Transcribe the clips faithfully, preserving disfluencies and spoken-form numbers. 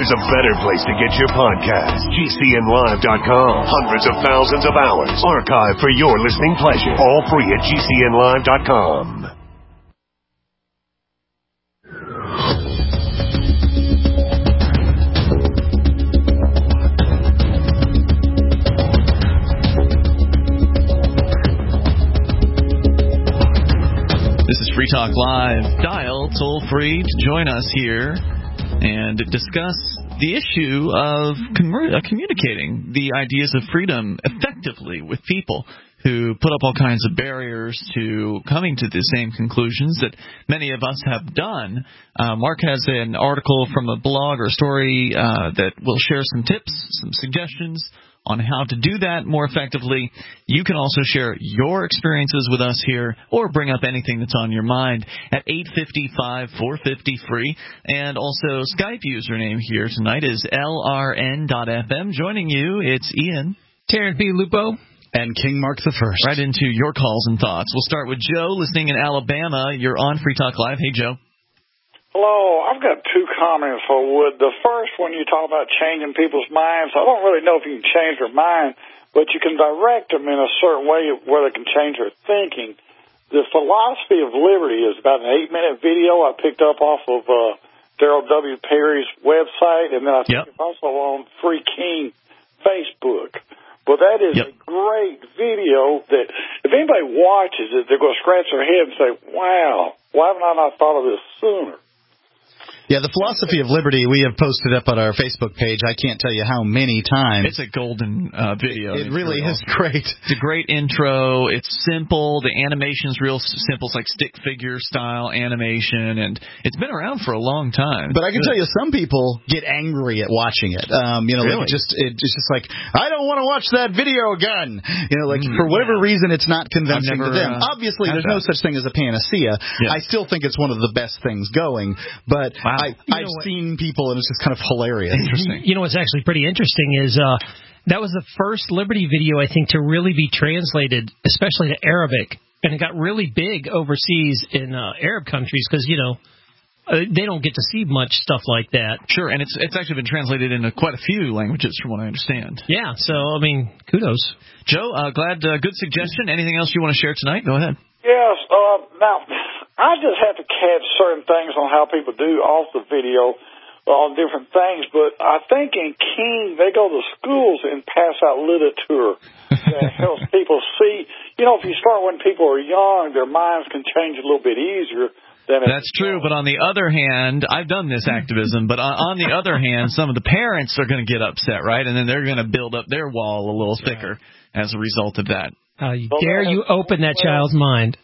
there's a better place to get your podcast. G C N live dot com. Hundreds of thousands of hours archived for your listening pleasure. All free at G C N live dot com. This is Free Talk Live. Dial toll free to join us here and discuss the issue of com- uh, communicating the ideas of freedom effectively with people who put up all kinds of barriers to coming to the same conclusions that many of us have done. Uh, Mark has an article from a blog or story uh, that will share some tips, some suggestions on how to do that more effectively. You can also share your experiences with us here or bring up anything that's on your mind at eight five five, four five zero, free. And also Skype username here tonight is L R N dot F M. Joining you, it's Ian, Terrence B. Lupo, and King Mark the First. Right into your calls and thoughts. We'll start with Joe listening in Alabama. You're on Free Talk Live. Hey, Joe. Hello, I've got two comments I would. The first one, you talk about changing people's minds. I don't really know if you can change their mind, but you can direct them in a certain way where they can change their thinking. The philosophy of liberty is about an eight-minute video I picked up off of uh, Daryl W. Perry's website, and then I think yep. it's also on Free King Facebook. Well, that is yep. a great video that if anybody watches it, they're going to scratch their head and say, wow, why haven't I not thought of this sooner? Yeah, the philosophy of liberty, we have posted up on our Facebook page. I can't tell you how many times. It's a golden uh, video. It, it really is great. It's a great intro. It's simple. The animation's real simple. It's like stick figure style animation, and it's been around for a long time. But I can Good. tell you, some people get angry at watching it. Um, you know, really? like just it, it's just like, I don't want to watch that video again. You know, like mm, for whatever yeah. reason, it's not convincing never, to them. Uh, Obviously, there's no such thing as a panacea. Yeah. I still think it's one of the best things going, but. Wow. I, I've seen people, and it's just kind of hilarious. Interesting. You know what's actually pretty interesting is uh, that was the first Liberty video, I think, to really be translated, especially to Arabic. And it got really big overseas in uh, Arab countries because, you know, uh, they don't get to see much stuff like that. Sure, and it's it's actually been translated into quite a few languages, from what I understand. Yeah, so, I mean, kudos. Joe, uh, glad, uh, good suggestion. Anything else you want to share tonight? Go ahead. Yes, uh, now, I just have to catch certain things on how people do off the video on different things, but I think in King, they go to schools and pass out literature that helps people see. You know, if you start when people are young, their minds can change a little bit easier. Than That's true, but on the other hand, I've done this activism, but on, on the other hand, some of the parents are going to get upset, right? And then they're going to build up their wall a little thicker as a result of that. How you dare you open that child's mind.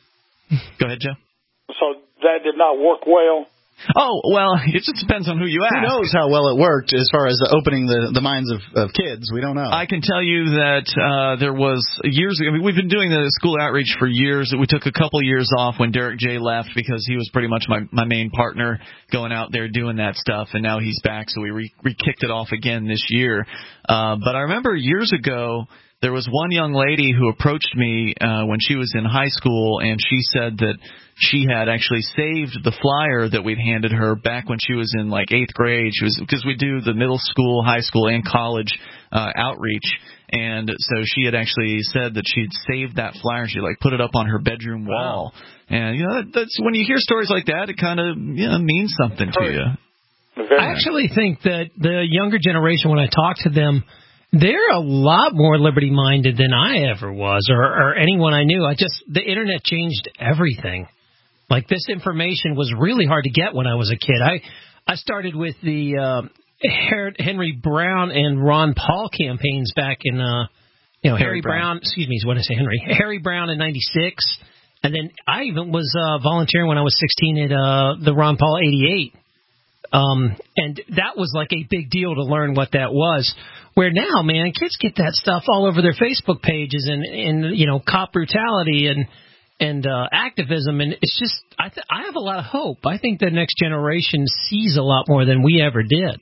Go ahead, Joe. So that did not work well? Oh, well, it just depends on who you ask. Who knows how well it worked as far as opening the, the minds of, of kids? We don't know. I can tell you that uh, there was years ago. I mean, we've been doing the school outreach for years. We took a couple years off when Derek J. left because he was pretty much my, my main partner going out there doing that stuff, and now he's back, so we re- re-kicked it off again this year. Uh, but I remember years ago, there was one young lady who approached me uh, when she was in high school, and she said that she had actually saved the flyer that we'd handed her back when she was in like eighth grade. She was because we do the middle school, high school, and college uh, outreach, and so she had actually said that she'd saved that flyer. She like put it up on her bedroom wall, wow. And you know that's when you hear stories like that, it kind of you know means something to you. I actually think that the younger generation, when I talk to them, they're a lot more liberty-minded than I ever was, or, or anyone I knew. I just the internet changed everything. Like, this information was really hard to get when I was a kid. I I started with the uh, Henry Brown and Ron Paul campaigns back in, uh, you know, Harry, Harry Brown. Brown. Excuse me, what did I say, Henry? Harry Brown in ninety-six. And then I even was uh, volunteering when I was sixteen at uh, the Ron Paul eighty-eight. Um, and that was like a big deal to learn what that was. Where now, man, kids get that stuff all over their Facebook pages and, and you know, cop brutality and and uh, activism. And it's just, I th- I have a lot of hope. I think the next generation sees a lot more than we ever did.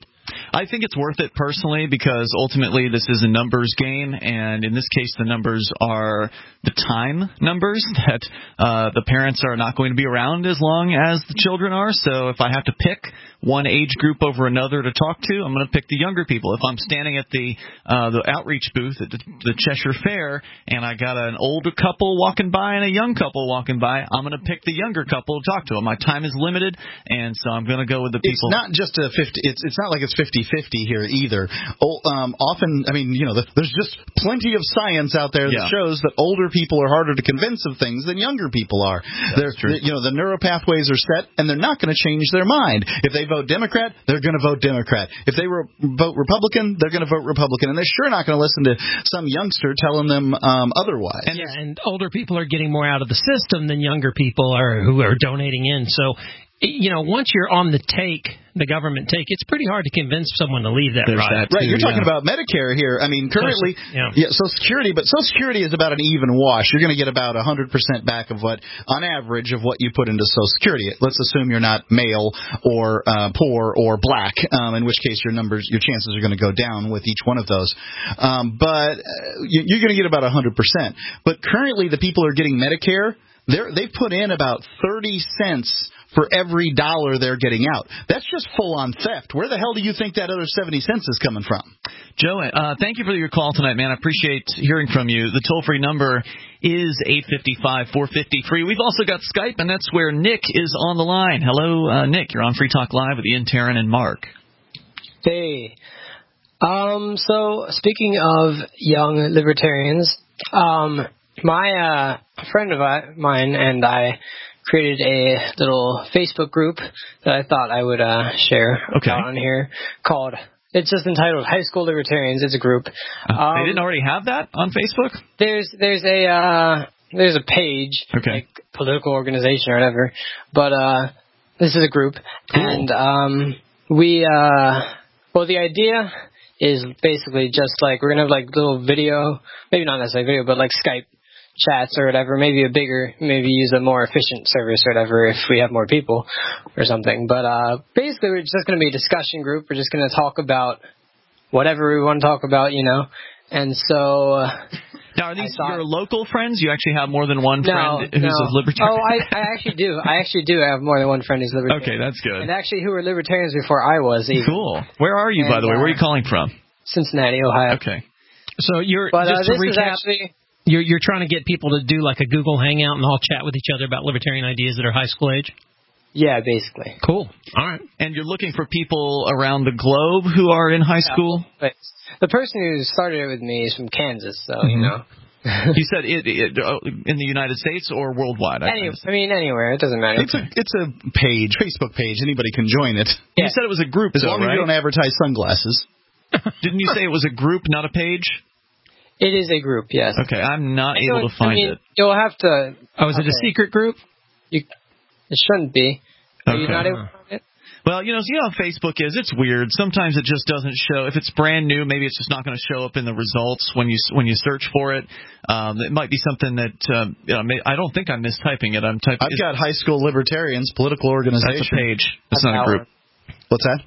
I think it's worth it personally because ultimately this is a numbers game, and in this case the numbers are the time numbers that uh, the parents are not going to be around as long as the children are. So if I have to pick one age group over another to talk to, I'm going to pick the younger people. If I'm standing at the uh, the outreach booth at the, the Cheshire Fair and I got an older couple walking by and a young couple walking by, I'm going to pick the younger couple to talk to them. My time is limited, and so I'm going to go with the people. It's not just a fifty. It's it's not like it's fifty-fifty here either. Oh, um, often, I mean, you know, the, there's just plenty of science out there that Yeah. shows that older people are harder to convince of things than younger people are. They're, true. You know, the neural pathways are set, and they're not going to change their mind. If they vote Democrat, they're going to vote Democrat. If they re- vote Republican, they're going to vote Republican, and they're sure not going to listen to some youngster telling them um, otherwise. And, yeah, and older people are getting more out of the system than younger people are who are donating in. So, you know, once you're on the take, the government take, it's pretty hard to convince someone to leave that There's ride. that Right, too, you're talking yeah. about Medicare here. I mean, currently, yeah. yeah, Social Security, but Social Security is about an even wash. You're going to get about one hundred percent back of what, on average, of what you put into Social Security. Let's assume you're not male or uh, poor or black, um, in which case your numbers, your chances are going to go down with each one of those. Um, but uh, you, you're going to get about one hundred percent. But currently, the people who are getting Medicare, they're, they put in about thirty cents for every dollar they're getting out. That's just full-on theft. Where the hell do you think that other seventy cents is coming from? Joe, uh, thank you for your call tonight, man. I appreciate hearing from you. The toll-free number is eight five five, four five zero, free. We've also got Skype, and that's where Nick is on the line. Hello, uh, Nick. You're on Free Talk Live with Ian, Taryn, and Mark. Hey. Um, so, speaking of young libertarians, um, my uh, friend of mine and I created a little Facebook group that I thought I would uh, share Okay. on here called, it's just entitled High School Libertarians. It's a group. Uh, Um, they didn't already have that on Facebook? There's there's a uh, there's a page, Okay. like political organization or whatever, but uh, this is a group, Cool. and um, we uh, well the idea is basically just like we're gonna have like little video, maybe not necessarily video, but like Skype chats or whatever, maybe a bigger, maybe use a more efficient service or whatever if we have more people or something. But uh, basically, we're just going to be a discussion group. We're just going to talk about whatever we want to talk about, you know. And so. Uh, now, are these thought, your local friends? You actually have more than one no, friend who's no. a libertarian? Oh, I, I actually do. I actually do have more than one friend who's libertarian. Okay, that's good. And actually, who were libertarians before I was. Even. Cool. Where are you, And, by the way? Where are you uh, calling from? Cincinnati, Ohio. Okay. So you're But uh, just to this is recap, actually. you're you're trying to get people to do like a Google Hangout and all chat with each other about libertarian ideas that are high school age. Yeah, basically. Cool. All right. And you're looking for people around the globe who are in high school? But the person who started it with me is from Kansas, so, Mm-hmm. you know. You said it, it uh, in the United States or worldwide? I, Any, I mean, anywhere. It doesn't matter. It's a it's a page, Facebook page. Anybody can join it. You said it was a group, As though, long as right? you don't advertise sunglasses. Didn't you say it was a group, not a page? It is a group, yes. Okay, I'm not I able don't- to find I mean, it. You'll have to. Oh, is it a okay. secret group? You, it shouldn't be. Are you Okay. not able to find it? Well, you know, you know how Facebook is. It's weird. Sometimes it just doesn't show. If it's brand new, maybe it's just not going to show up in the results when you when you search for it. Um, it might be something that um, you know, may, I don't think I'm mistyping it. I'm typing. I've got High School Libertarians, political organization. That's a page. It's That's not a our group. one. What's that?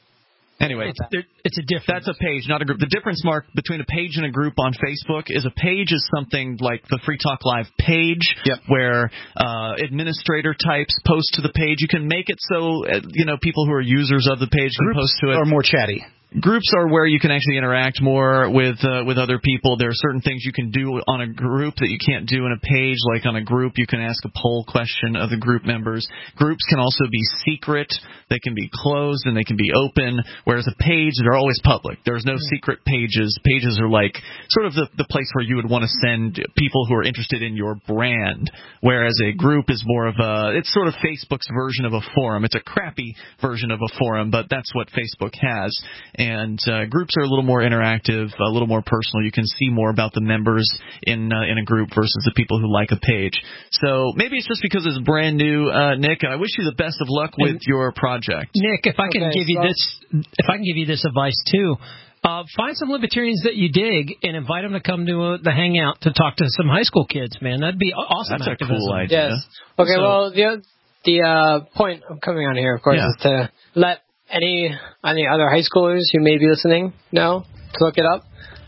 Anyway, It's, there- it's a difference. that's a page, not a group. The difference, Mark, between a page and a group on Facebook is a page is something like the Free Talk Live page, Yep. where uh, administrator types post to the page. You can make it so uh, you know people who are users of the page can post to it. Or more chatty. Groups are where you can actually interact more with uh, with other people. There are certain things you can do on a group that you can't do in a page. Like on a group, you can ask a poll question of the group members. Groups can also be secret. They can be closed and they can be open, whereas a page, they're always public. There's no secret pages. Pages are like sort of the, the place where you would want to send people who are interested in your brand, whereas a group is more of a, it's sort of Facebook's version of a forum. It's a crappy version of a forum, but that's what Facebook has. And uh, groups are a little more interactive, a little more personal. You can see more about the members in uh, in a group versus the people who like a page. So maybe it's just because it's brand new, uh, Nick. And I wish you the best of luck with And your project. Nick, if I can Okay, give you so- this, if I can give you this advice too, uh, find some libertarians that you dig and invite them to come to uh, the hangout to talk to some high school kids. Man, that'd be awesome. That's a activism. cool idea. Yes. Okay, So- well, the the uh, point of coming on here, of course, Yeah. is to let any any other high schoolers who may be listening know to look it up.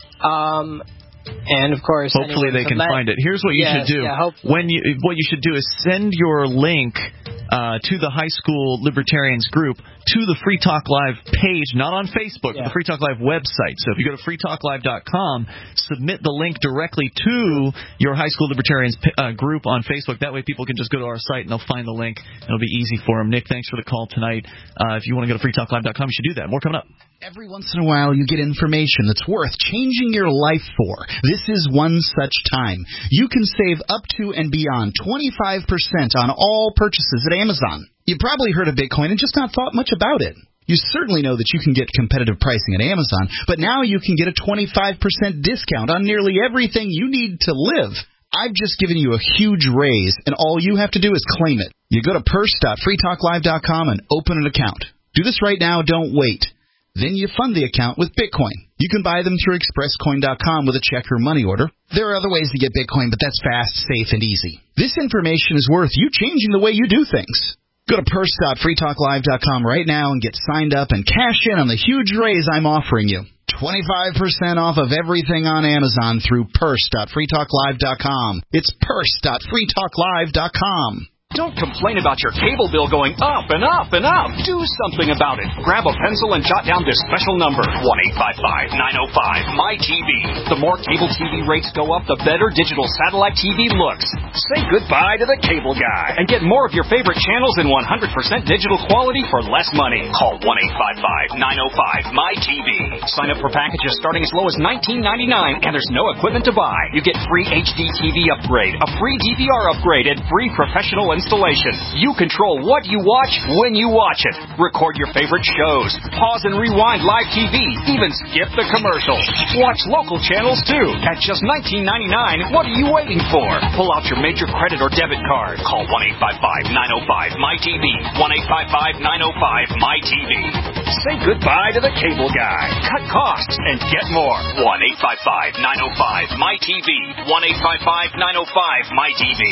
Um, and of course, hopefully they can let, find it. Here's what you yes, should do. Yeah, when you what you should do is send your link uh, to the High School Libertarians group to the Free Talk Live page, not on Facebook, yeah. but the Free Talk Live website. So if you go to free talk live dot com, submit the link directly to your High School Libertarians uh, group on Facebook. That way people can just go to our site and they'll find the link. It'll be easy for them. Nick, thanks for the call tonight. Uh, if you want to go to free talk live dot com, you should do that. More coming up. Every once in a while, you get information that's worth changing your life for. This is one such time. You can save up to and beyond twenty-five percent on all purchases at Amazon. You probably heard of Bitcoin and just not thought much about it. You certainly know that you can get competitive pricing at Amazon, but now you can get a twenty-five percent discount on nearly everything you need to live. I've just given you a huge raise, and all you have to do is claim it. You go to purse dot free talk live dot com and open an account. Do this right now. Don't wait. Then you fund the account with Bitcoin. You can buy them through express coin dot com with a check or money order. There are other ways to get Bitcoin, but that's fast, safe, and easy. This information is worth you changing the way you do things. Go to purse dot free talk live dot com right now and get signed up and cash in on the huge raise I'm offering you. twenty-five percent off of everything on Amazon through purse dot free talk live dot com. It's purse dot free talk live dot com. Don't complain about your cable bill going up and up and up. Do something about it. Grab a pencil and jot down this special number, one eight five five, nine oh five, M Y T V. The more cable T V rates go up, the better digital satellite T V looks. Say goodbye to the cable guy and get more of your favorite channels in one hundred percent digital quality for less money. Call one eight five five, nine oh five, M Y T V. Sign up for packages starting as low as nineteen ninety-nine, and there's no equipment to buy. You get free H D T V upgrade, a free D V R upgrade, and free professional installation. You control what you watch when you watch it. Record your favorite shows. Pause and rewind live T V. Even skip the commercials. Watch local channels too. At just nineteen ninety-nine, what are you waiting for? Pull out your major credit or debit card. Call one eight five five, nine oh five, M Y T V. one eight five five, nine oh five, M Y T V. Say goodbye to the cable guy. Cut costs and get more. one eight five five, nine oh five, M Y T V. one eight five five, nine oh five, M Y T V.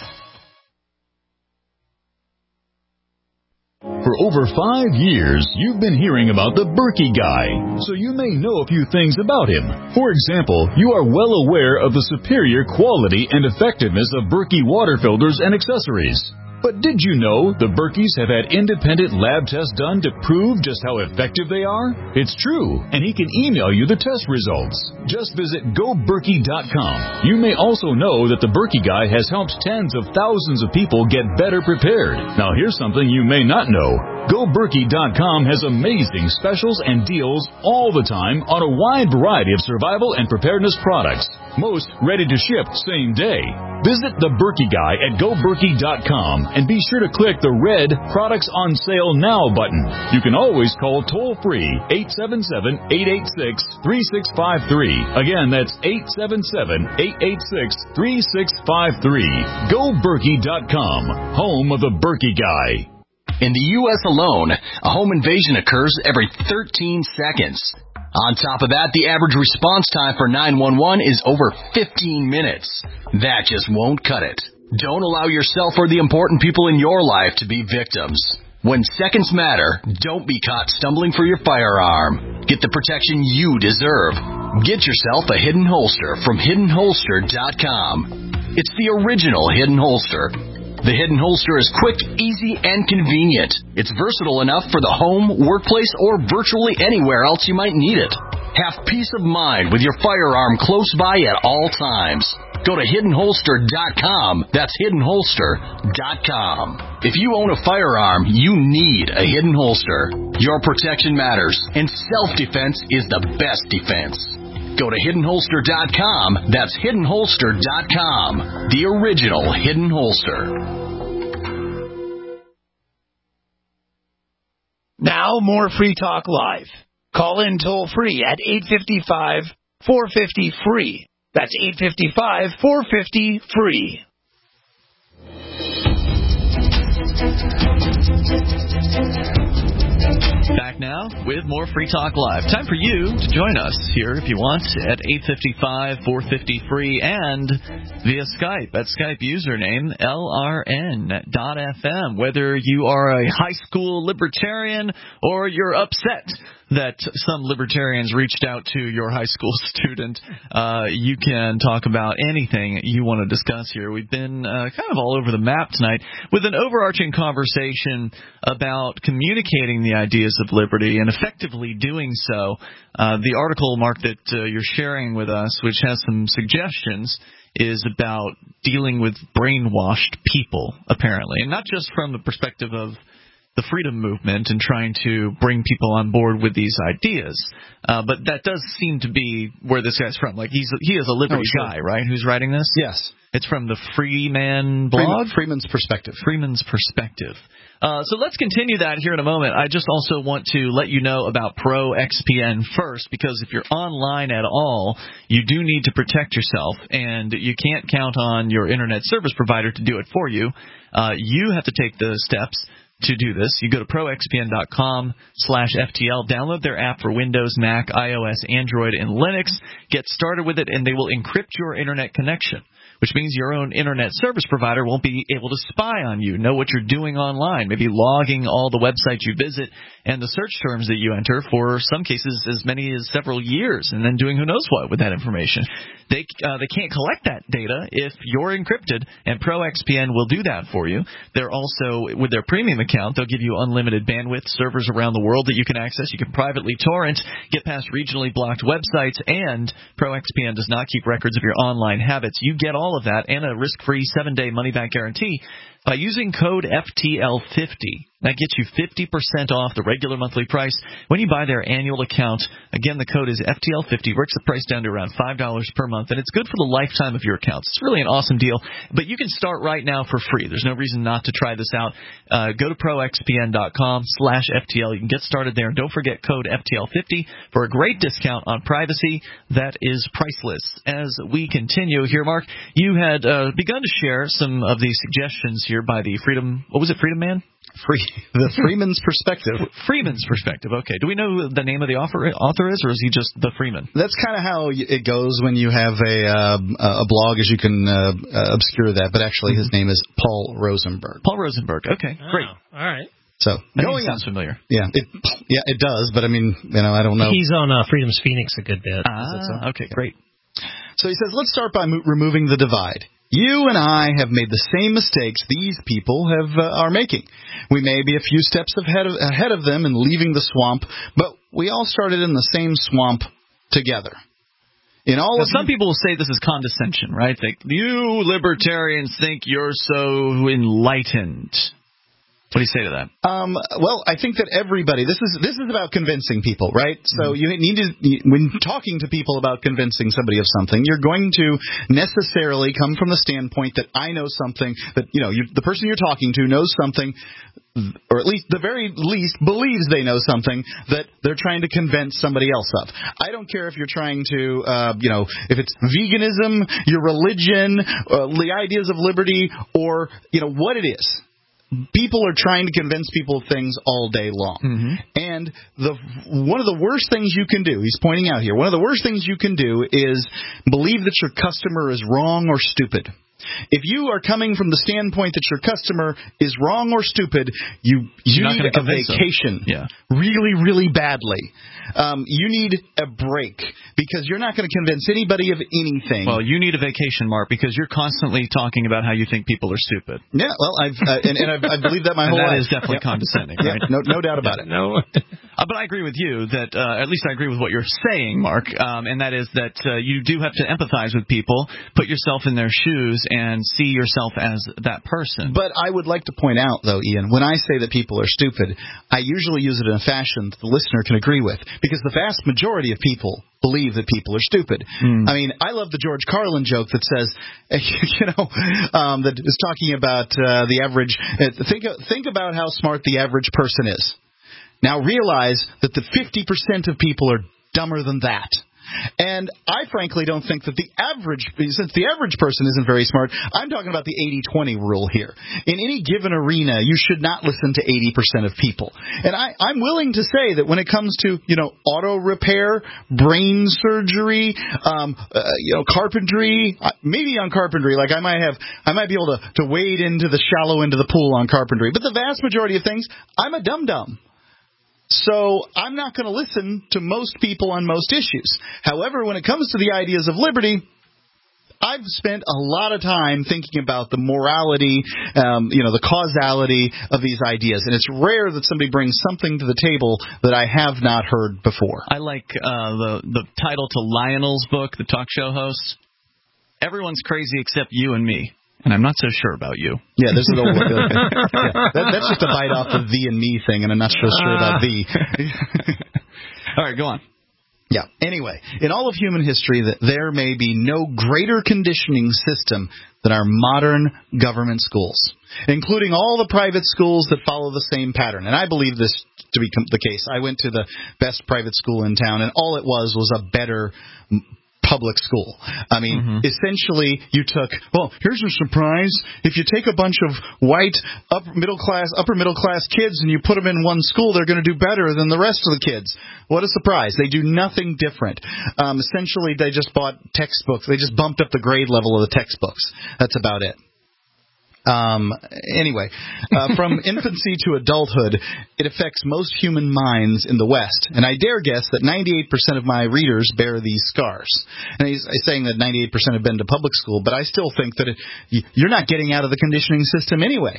For over five years, you've been hearing about the Berkey Guy, so you may know a few things about him. For example, you are well aware of the superior quality and effectiveness of Berkey water filters and accessories. But did you know the Berkeys have had independent lab tests done to prove just how effective they are? It's true, and he can email you the test results. Just visit go berkey dot com. You may also know that the Berkey Guy has helped tens of thousands of people get better prepared. Now here's something you may not know. go berkey dot com has amazing specials and deals all the time on a wide variety of survival and preparedness products. Most ready to ship same day. Visit the Berkey Guy at go berkey dot com and be sure to click the red Products on Sale Now button. You can always call toll-free eight seven seven, eight eight six, three six five three. Again, that's eight seven seven, eight eight six, three six five three. go berkey dot com, home of the Berkey Guy. In the U S alone, a home invasion occurs every thirteen seconds. On top of that, the average response time for nine one one is over fifteen minutes. That just won't cut it. Don't allow yourself or the important people in your life to be victims. When seconds matter, don't be caught stumbling for your firearm. Get the protection you deserve. Get yourself a Hidden Holster from hidden holster dot com. It's the original Hidden Holster. The Hidden Holster is quick, easy, and convenient. It's versatile enough for the home, workplace, or virtually anywhere else you might need it. Have peace of mind with your firearm close by at all times. Go to hidden holster dot com. That's hidden holster dot com. If you own a firearm, you need a Hidden Holster. Your protection matters, and self-defense is the best defense. Go to hidden holster dot com. That's hidden holster dot com. The original Hidden Holster. Now more Free Talk Live. Call in toll free at eight five five, four five zero, free. That's eight five five, four five zero, free. Back now with more Free Talk Live. Time for you to join us here if you want at eight five five, four five zero, free and via Skype at Skype username L R N dot F M. Whether you are a high school libertarian or you're upset that some libertarians reached out to your high school student, uh, you can talk about anything you want to discuss here. We've been uh, kind of all over the map tonight with an overarching conversation about communicating the ideas of liberty and effectively doing so. Uh, the article, Mark, that uh, you're sharing with us, which has some suggestions, is about dealing with brainwashed people, apparently, and not just from the perspective of the freedom movement and trying to bring people on board with these ideas. Uh, but that does seem to be where this guy's from. Like, he's he is a liberty oh, sure. guy, right, who's writing this? Yes. It's from the Freeman blog? Freeman's Perspective. Freeman's Perspective. Uh, so let's continue that here in a moment. I just also want to let you know about Pro X P N first, because if you're online at all, you do need to protect yourself, and you can't count on your internet service provider to do it for you. Uh, you have to take the steps to do this. You go to pro x p n dot com slash F T L, download their app for Windows, Mac, iOS, Android, and Linux. Get started with it, and they will encrypt your internet connection, which means your own internet service provider won't be able to spy on you, know what you're doing online, maybe logging all the websites you visit and the search terms that you enter for some cases as many as several years, and then doing who knows what with that information. They uh, they can't collect that data if you're encrypted, and Pro X P N will do that for you. They're also, with their premium account, they'll give you unlimited bandwidth, servers around the world that you can access. You can privately torrent, get past regionally blocked websites, and Pro X P N does not keep records of your online habits. You get all of that and a risk-free seven-day money-back guarantee by using code F T L fifty. That gets you fifty percent off the regular monthly price when you buy their annual account. Again, the code is F T L fifty. Works the price down to around five dollars per month, and it's good for the lifetime of your accounts. It's really an awesome deal, but you can start right now for free. There's no reason not to try this out. Uh, go to pro x p n dot com slash F T L. You can get started there, and don't forget code F T L fifty for a great discount on privacy that is priceless. As we continue here, Mark, you had uh, begun to share some of the suggestions here by the Freedom, what was it, Freedom Man? Free, the Freeman's Perspective. Freeman's Perspective. Okay. Do we know who the name of the author, author is, or is he just the Freeman? That's kind of how it goes when you have a uh, a blog, as you can uh, uh, obscure that. But actually, his name is Paul Rosenberg. Paul Rosenberg. Okay. Oh, great. All right. So that going sounds on. familiar. Yeah. It yeah it does. But I mean, you know, I don't know. He's on uh, Freedom's Phoenix a good bit. Ah. So? Okay. Great. So he says, let's start by mo- removing the divide. You and I have made the same mistakes these people have uh, are making. We may be a few steps ahead of, ahead of them in leaving the swamp, but we all started in the same swamp together. In all now, of some people will say this is condescension, right? Like, you libertarians think you're so enlightened. What do you say to that? Um, well, I think that everybody, this is this is about convincing people, right? So mm-hmm. you need to, when talking to people about convincing somebody of something, you're going to necessarily come from the standpoint that I know something, that, you know, you, the person you're talking to knows something, or at least the very least believes they know something that they're trying to convince somebody else of. I don't care if you're trying to, uh, you know, if it's veganism, your religion, uh, the ideas of liberty, or, you know, what it is. People are trying to convince people of things all day long. Mm-hmm. And the one of the worst things you can do, he's pointing out here, one of the worst things you can do is believe that your customer is wrong or stupid. If you are coming from the standpoint that your customer is wrong or stupid, you, you need a vacation yeah. really, really badly. Um, you need a break because you're not going to convince anybody of anything. Well, you need a vacation, Mark, because you're constantly talking about how you think people are stupid. Yeah, well, I've uh, and, and I've, I've believed that my whole that life. That is definitely yeah. condescending, yeah, right? No, no doubt about it. No. Uh, but I agree with you that, uh, at least I agree with what you're saying, Mark, um, and that is that uh, you do have to empathize with people, put yourself in their shoes, and see yourself as that person. But I would like to point out, though, Ian, when I say that people are stupid, I usually use it in a fashion that the listener can agree with, because the vast majority of people believe that people are stupid. Mm. I mean, I love the George Carlin joke that says, you know, um, that is talking about uh, the average. Uh, think think about how smart the average person is. Now realize that the fifty percent of people are dumber than that. And I frankly don't think that the average, since the average person isn't very smart, I'm talking about the eighty twenty rule here. In any given arena, you should not listen to eighty percent of people. And I, I'm willing to say that when it comes to, you know, auto repair, brain surgery, um, uh, you know, carpentry, maybe on carpentry, like I might have, I might be able to, to wade into the shallow end of the pool on carpentry. But the vast majority of things, I'm a dum-dum. So I'm not going to listen to most people on most issues. However, when it comes to the ideas of liberty, I've spent a lot of time thinking about the morality, um, you know, the causality of these ideas. And it's rare that somebody brings something to the table that I have not heard before. I like uh, the, the title to Lionel's book, the talk show host. Everyone's crazy except you and me. And I'm not so sure about you. Yeah, there's a little yeah, that, that's just a bite off the thee and me thing, and I'm not so sure uh. about thee. All right, go on. Yeah. Anyway, in all of human history, that there may be no greater conditioning system than our modern government schools, including all the private schools that follow the same pattern. And I believe this to be the case. I went to the best private school in town, and all it was was a better public school. I mean, mm-hmm. essentially, you took, well, here's a surprise. If you take a bunch of white, upper middle class, upper middle class kids and you put them in one school, they're going to do better than the rest of the kids. What a surprise. They do nothing different. Um, essentially, they just bought textbooks. They just bumped up the grade level of the textbooks. That's about it. Um, anyway, uh, from infancy to adulthood, it affects most human minds in the West. And I dare guess that ninety-eight percent of my readers bear these scars. And he's, he's saying that ninety-eight percent have been to public school, but I still think that it, you're not getting out of the conditioning system anyway.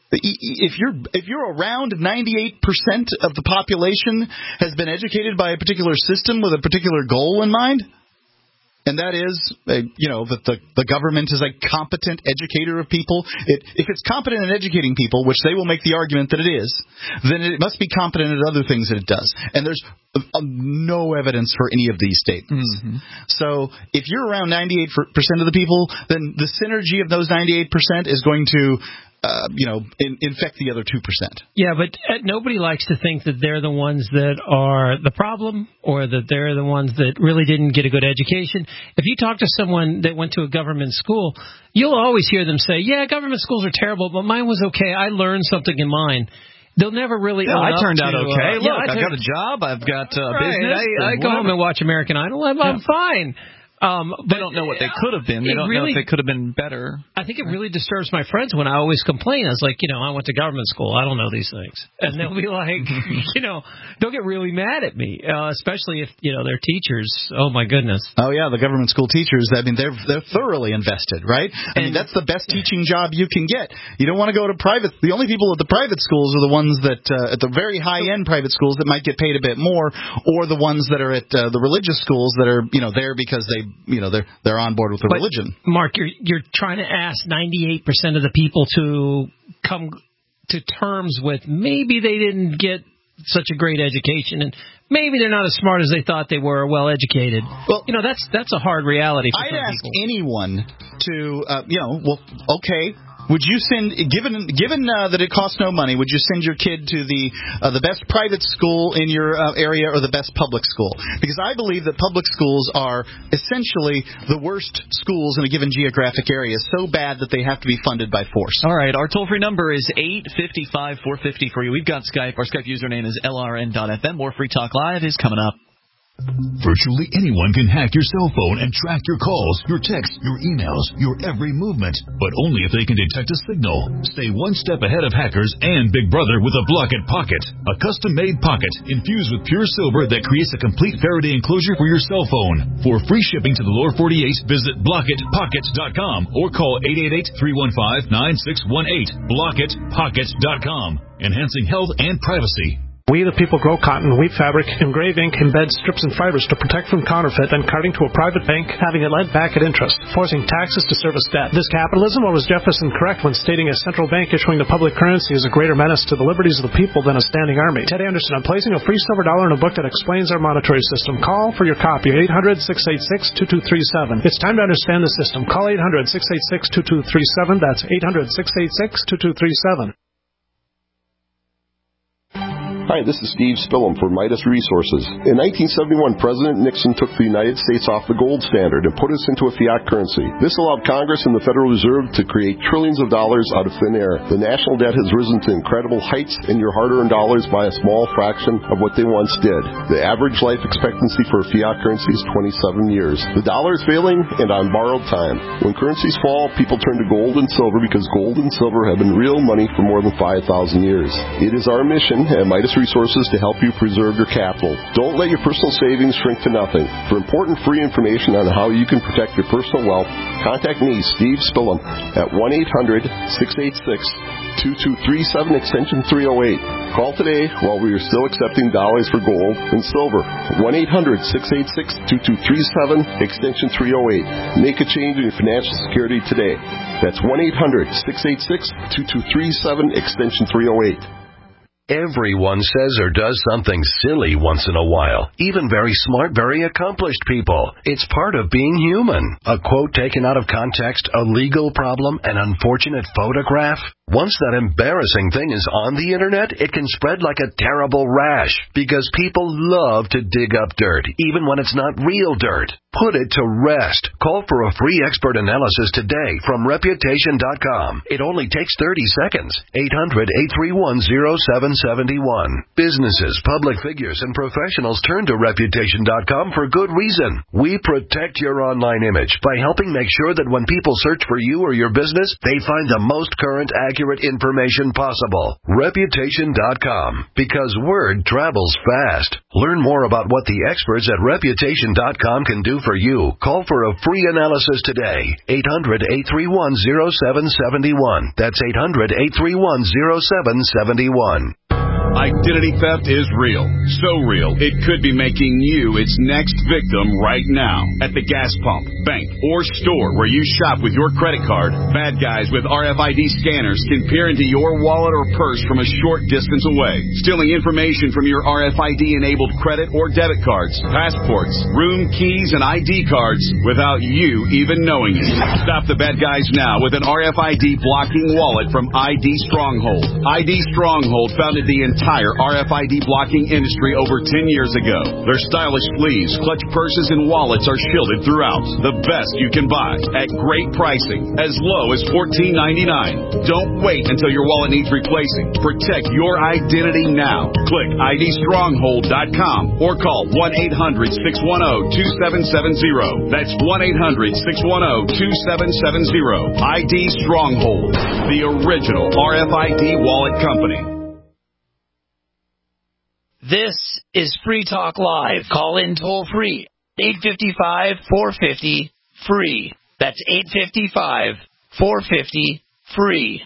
If you're if you're around ninety-eight percent of the population has been educated by a particular system with a particular goal in mind, and that is, uh, you know, that the, the government is a competent educator of people. It, if it's competent in educating people, which they will make the argument that it is, then it must be competent at other things that it does. And there's uh, no evidence for any of these statements. Mm-hmm. So if you're around ninety-eight percent of the people, then the synergy of those ninety-eight percent is going to Uh, you know, in, infect the other two percent. Yeah, but uh, nobody likes to think that they're the ones that are the problem or that they're the ones that really didn't get a good education. If you talk to someone that went to a government school, you'll always hear them say, yeah, government schools are terrible, but mine was okay. I learned something in mine. They'll never really yeah, own I up turned to, out okay. Uh, Look, yeah, I've got a job. I've got a uh, right, business. I, I go home and watch American Idol. I'm, I'm yeah. fine. Um, they don't know what they could have been. They don't really, know if they could have been better. I think it really disturbs my friends when I always complain. I was like, you know, I went to government school. I don't know these things. And they'll be like, you know, they'll get really mad at me, uh, especially if, you know, they're teachers. Oh, my goodness. Oh, yeah, the government school teachers, I mean, they're they're thoroughly invested, right? I and, mean, that's the best teaching job you can get. You don't want to go to private. The only people at the private schools are the ones that, uh, at the very high-end private schools that might get paid a bit more, or the ones that are at uh, the religious schools that are, you know, there because they, you know, they're they're on board with the but, religion. Mark, you're you're trying to ask ninety-eight percent of the people to come to terms with maybe they didn't get such a great education and maybe they're not as smart as they thought they were or well educated. Well, you know, that's that's a hard reality for I'd some ask people. anyone to, uh, you know, well, okay. Would you send, given given uh, that it costs no money, would you send your kid to the uh, the best private school in your uh, area or the best public school? Because I believe that public schools are essentially the worst schools in a given geographic area, so bad that they have to be funded by force. All right, our toll-free number is eight five five, four five zero for you. We've got Skype. Our Skype username is L R N dot F M. More Free Talk Live is coming up. Virtually anyone can hack your cell phone and track your calls, your texts, your emails, your every movement, but only if they can detect a signal. Stay one step ahead of hackers and Big Brother with a Blockit Pocket, a custom-made pocket infused with pure silver that creates a complete Faraday enclosure for your cell phone. For free shipping to the lower forty-eight, visit blockit pocket dot com or call eight eight eight, three one five, nine six one eight. blockit pocket dot com, enhancing health and privacy. We the people grow cotton, wheat fabric, engrave ink, embed strips and fibers to protect from counterfeit and carting to a private bank, having it lent back at interest, forcing taxes to service debt. This capitalism, or was Jefferson correct when stating a central bank issuing the public currency is a greater menace to the liberties of the people than a standing army? Ted Anderson, I'm placing a free silver dollar in a book that explains our monetary system. Call for your copy, eight hundred, six eight six, two two three seven. It's time to understand the system. Call eight hundred, six eight six, two two three seven. That's eight hundred, six eight six, two two three seven. Hi, this is Steve Spillum for Midas Resources. In nineteen seventy-one, President Nixon took the United States off the gold standard and put us into a fiat currency. This allowed Congress and the Federal Reserve to create trillions of dollars out of thin air. The national debt has risen to incredible heights, and your hard-earned dollars by a small fraction of what they once did. The average life expectancy for a fiat currency is twenty-seven years. The dollar is failing and on borrowed time. When currencies fall, people turn to gold and silver because gold and silver have been real money for more than five thousand years. It is our mission at Midas Resources to help you preserve your capital. Don't let your personal savings shrink to nothing. For important free information on how you can protect your personal wealth, contact me, Steve Spillum, at one eight hundred, six eight six, two two three seven, extension three oh eight. Call today while we are still accepting dollars for gold and silver. one eight hundred, six eight six, two two three seven, extension three oh eight. Make a change in your financial security today. That's one eight hundred, six eight six, two two three seven, extension three oh eight. Everyone says or does something silly once in a while. Even very smart, very accomplished people. It's part of being human. A quote taken out of context, a legal problem, an unfortunate photograph. Once that embarrassing thing is on the internet, it can spread like a terrible rash because people love to dig up dirt, even when it's not real dirt. Put it to rest. Call for a free expert analysis today from Reputation dot com. It only takes thirty seconds. eight hundred, eight three one, oh seven seven one. Businesses, public figures, and professionals turn to Reputation dot com for good reason. We protect your online image by helping make sure that when people search for you or your business, they find the most current, accurate information possible. Reputation dot com. Because word travels fast. Learn more about what the experts at Reputation dot com can do for you. Call for a free analysis today. eight hundred, eight three one, oh seven seven one. That's eight hundred, eight three one, oh seven seven one. Identity theft is real. So real, it could be making you its next victim right now. At the gas pump, bank, or store where you shop with your credit card, bad guys with R F I D scanners can peer into your wallet or purse from a short distance away, stealing information from your R F I D-enabled credit or debit cards, passports, room keys, and I D cards without you even knowing it. Stop the bad guys now with an R F I D blocking wallet from I D Stronghold. I D Stronghold founded the entire entire R F I D blocking industry over ten years ago. Their stylish sleeves, clutch purses, and wallets are shielded throughout. The best you can buy at great pricing, as low as fourteen ninety-nine. Don't wait until your wallet needs replacing. Protect your identity now. Click I D stronghold dot com or call one eight hundred, six one zero, two seven seven zero. That's one eight hundred, six one zero, two seven seven zero. I D Stronghold, the original R F I D wallet company. This is Free Talk Live. Call in toll free. eight five five, four five zero, free. That's eight five five, four five zero, free.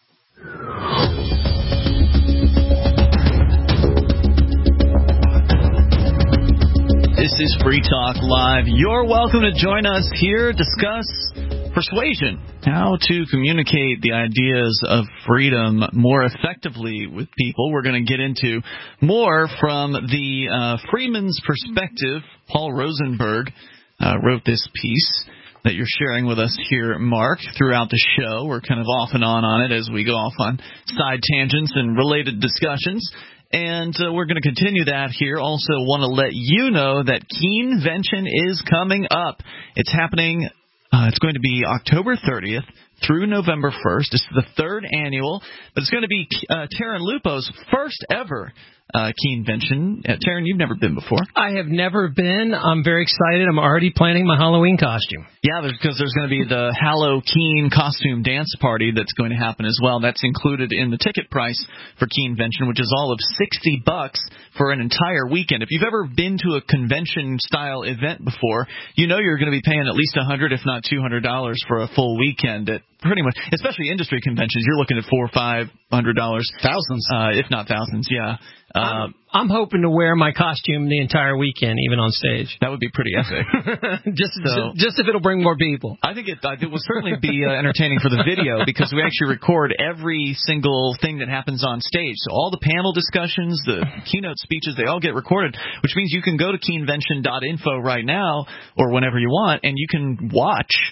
This is Free Talk Live. You're welcome to join us here, discuss persuasion, how to communicate the ideas of freedom more effectively with people. We're going to get into more from the uh, Freeman's Perspective. Paul Rosenberg uh, wrote this piece that you're sharing with us here, Mark, throughout the show. We're kind of off and on on it as we go off on side tangents and related discussions. And uh, we're going to continue that here. Also want to let you know that Keenvention is coming up. It's happening... Uh, it's going to be October thirtieth through November first. It's the third annual, but it's going to be uh, Taryn Lupo's first ever uh, Keenvention. Uh, Taryn, you've never been before. I have never been. I'm very excited. I'm already planning my Halloween costume. Yeah, because there's going to be the Hallow Keen costume dance party that's going to happen as well. That's included in the ticket price for Keenvention, which is all of sixty bucks for an entire weekend. If you've ever been to a convention-style event before, you know you're going to be paying at least one hundred dollars, if not two hundred dollars for a full weekend at pretty much, especially industry conventions. You're looking at four or five hundred dollars. Thousands. Uh, if not thousands, yeah. Uh, I'm, I'm hoping to wear my costume the entire weekend, even on stage. That would be pretty epic. just, so, just if it'll bring more people. I think it, uh, it will certainly be uh, entertaining for the video because we actually record every single thing that happens on stage. So all the panel discussions, the keynote speeches, they all get recorded, which means you can go to keenvention dot info right now or whenever you want, and you can watch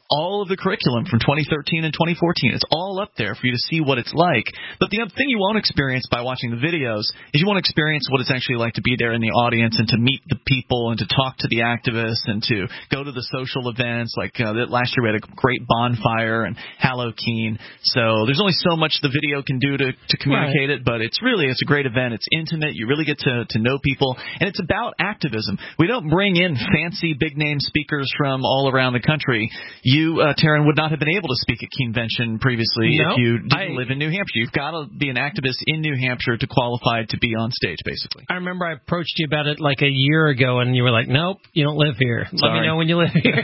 all of the curriculum from twenty thirteen and twenty fourteen. It's all up there for you to see what it's like. But the other thing you won't experience by watching the videos is you won't experience what it's actually like to be there in the audience and to meet the people and to talk to the activists and to go to the social events. Like uh, last year we had a great bonfire and Halloween. So there's only so much the video can do to, to communicate right. it, but it's really it's a great event. It's intimate. You really get to, to know people, and it's about activism. We don't bring in fancy big-name speakers from all around the country. You, uh, Taryn, would not have been able to speak at Keenvention previously no, if you didn't I, live in New Hampshire. You've got to be an activist in New Hampshire to qualify to be on stage, basically. I remember I approached you about it like a year ago, and you were like, nope, you don't live here. Let Sorry. me know when you live here.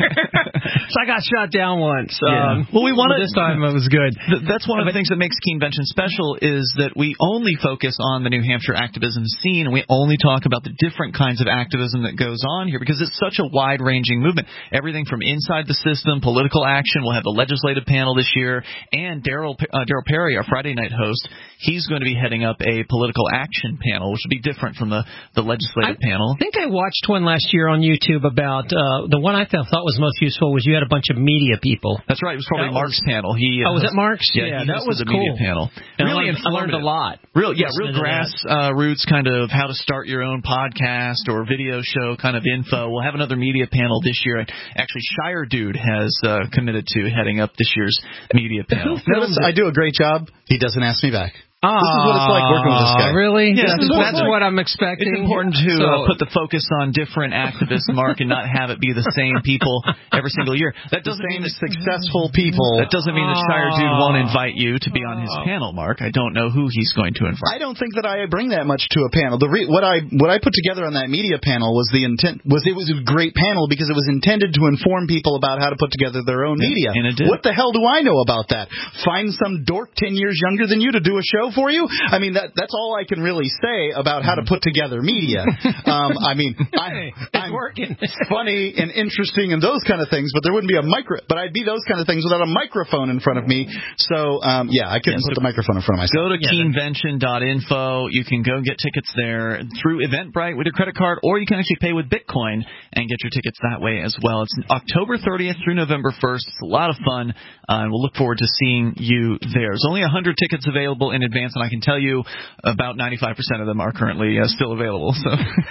So I got shot down once. Yeah. Um, well, we wanted, this time it was good. Th- that's one of the things that makes Keenvention special is that we only focus on the New Hampshire activism scene, and we only talk about the different kinds of activism that goes on here because it's such a wide-ranging movement. Everything from inside the system, political action. We'll have the legislative panel this year, and Daryl uh, Daryl Perry, our Friday night host, he's going to be heading up a political action panel, which will be different from the, the legislative I panel. I think I watched one last year on YouTube about uh, the one I thought was most useful was you had a bunch of media people. That's right. It was probably that Mark's was, panel. He uh, oh, was it Mark's? Yeah, yeah he that was the cool. media panel. And really I learned, I learned a lot. Real, yeah, real grassroots uh, kind of how to start your own podcast or video show kind of info. We'll have another media panel this year. Actually, Shire Dude has uh, committed to heading up this year's media panel. Notice I do a great job. He doesn't ask me back. Ah, this is what it's like working with this guy. Really? Yeah, that's, that's what I'm expecting. It's important to so, uh, put the focus on different activists, Mark, and not have it be the same people every single year. That doesn't the same mean that, successful people. That doesn't mean that Shire Dude won't invite you to be on his panel, Mark. I don't know who he's going to invite. I don't think that I bring that much to a panel. The re- what I what I put together on that media panel was the intent was it was a great panel because it was intended to inform people about how to put together their own media. And it did. What the hell do I know about that? Find some dork ten years younger than you to do a show for you? I mean. That, that's all I can really say about how to put together media. Um, I mean, I, I'm working. funny and interesting and those kind of things, but there wouldn't be a micro. But I'd be those kind of things without a microphone in front of me. So um, yeah, I couldn't yeah, put the microphone in front of myself. Go to yeah, keenvention dot info. You can go get tickets there through Eventbrite with your credit card, or you can actually pay with Bitcoin and get your tickets that way as well. It's October thirtieth through November first. It's a lot of fun, uh, and we'll look forward to seeing you there. There's only one hundred tickets available in advance, and I can tell you about ninety-five percent of them are currently uh, still available. So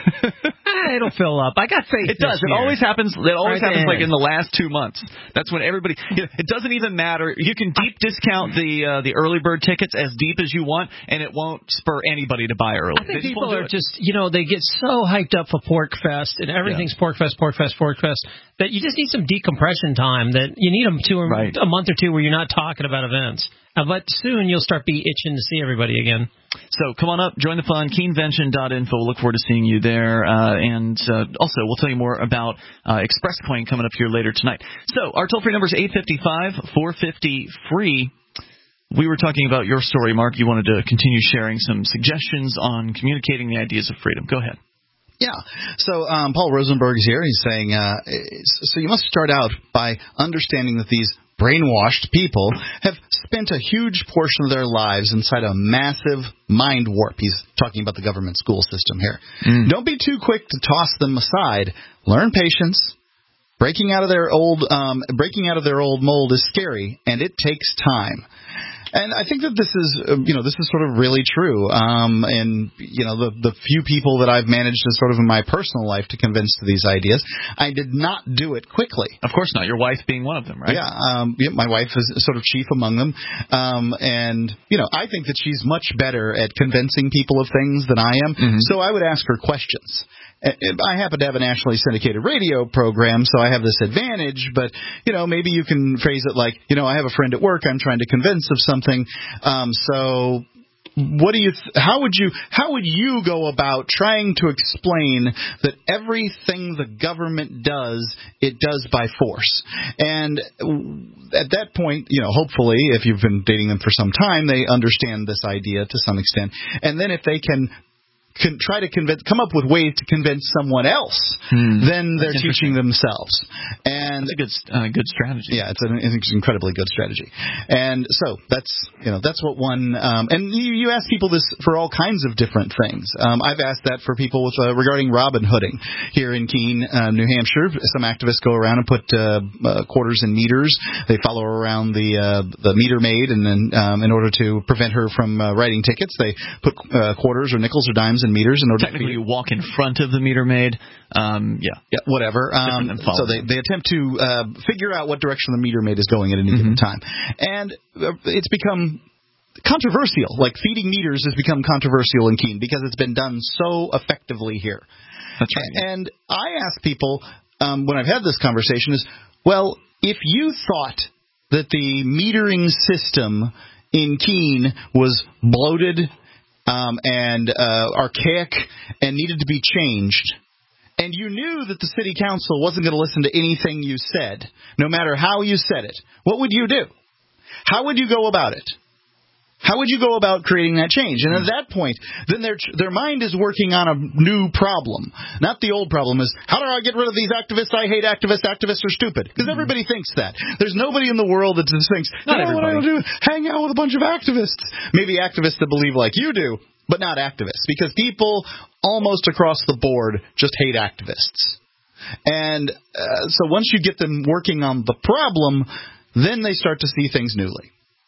it'll fill up. I got faith. It does. Year. It always happens. It always right happens there. like in the last two months. That's when everybody. You know, it doesn't even matter. You can deep discount the uh, the early bird tickets as deep as you want, and it won't spur anybody to buy early. I think they people just are just you know they get so hyped up for Pork Fest and everything's yeah. Pork Fest, Pork Fest, Pork Fest that you just need some decompression time. That you need them to right. a month or two where you're not talking about events. Uh, but soon you'll start be itching to see everybody again. So come on up, join the fun, keenvention dot info. We'll look forward to seeing you there. Uh, and uh, also, we'll tell you more about uh, ExpressCoin coming up here later tonight. So our toll-free number is eight five five, four five zero, free. We were talking about your story, Mark. You wanted to continue sharing some suggestions on communicating the ideas of freedom. Go ahead. Yeah. So um, Paul Rosenberg is here. He's saying, uh, so you must start out by understanding that these brainwashed people have spent a huge portion of their lives inside a massive mind warp. He's talking about the government school system here. Mm. Don't be too quick to toss them aside. Learn patience. Breaking out of their old um, breaking out of their old mold is scary, and it takes time. And I think that this is, you know, this is sort of really true. Um, and, you know, the, the few people that I've managed to sort of in my personal life to convince to these ideas, I did not do it quickly. Of course not. Your wife being one of them, right? Yeah. Um, yeah, my wife is sort of chief among them. Um, and, you know, I think that she's much better at convincing people of things than I am. Mm-hmm. So I would ask her questions. I happen to have a nationally syndicated radio program, so I have this advantage, but, you know, maybe you can phrase it like, you know, I have a friend at work I'm trying to convince of something, um, so what do you, th- how would you, how would you go about trying to explain that everything the government does, it does by force? And at that point, you know, hopefully, if you've been dating them for some time, they understand this idea to some extent. And then if they can can try to convince, come up with ways to convince someone else hmm. than they're teaching themselves. And that's a good, uh, good strategy. Yeah, it's an, it's an incredibly good strategy. And so that's you know that's what one. Um, and you, you ask people this for all kinds of different things. Um, I've asked that for people with uh, regarding Robin Hooding here in Keene, uh, New Hampshire. Some activists go around and put uh, uh, quarters in meters. They follow around the uh, the meter maid, and then um, in order to prevent her from uh, writing tickets, they put uh, quarters or nickels or dimes in meters in order technically to you walk in front of the meter maid. Um, yeah, yeah, whatever. Um, so they they attempt to uh, figure out what direction the meter maid is going at any mm-hmm. given time, and uh, it's become controversial. Like feeding meters has become controversial in Keene because it's been done so effectively here. That's right. And I ask people um, when I've had this conversation is, well, if you thought that the metering system in Keene was bloated Um, and uh, archaic and needed to be changed, and you knew that the city council wasn't going to listen to anything you said, no matter how you said it, what would you do? How would you go about it? How would you go about creating that change? And at that point, then their their mind is working on a new problem. Not the old problem is, how do I get rid of these activists? I hate activists. Activists are stupid. Because everybody thinks that. There's nobody in the world that just thinks, you know what I do? Hang out with a bunch of activists. Maybe activists that believe like you do, but not activists. Because people almost across the board just hate activists. And uh, so once you get them working on the problem, then they start to see things newly.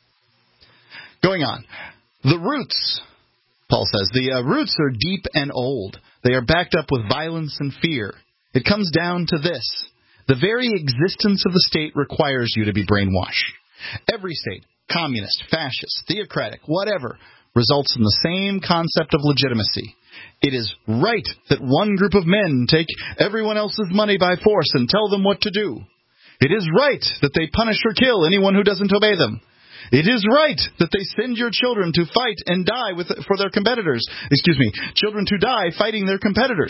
Going on. The roots, Paul says, the uh, roots are deep and old. They are backed up with violence and fear. It comes down to this. The very existence of the state requires you to be brainwashed. Every state, communist, fascist, theocratic, whatever, results in the same concept of legitimacy. It is right that one group of men take everyone else's money by force and tell them what to do. It is right that they punish or kill anyone who doesn't obey them. It is right that they send your children to fight and die with, for their competitors. Excuse me, children to die fighting their competitors.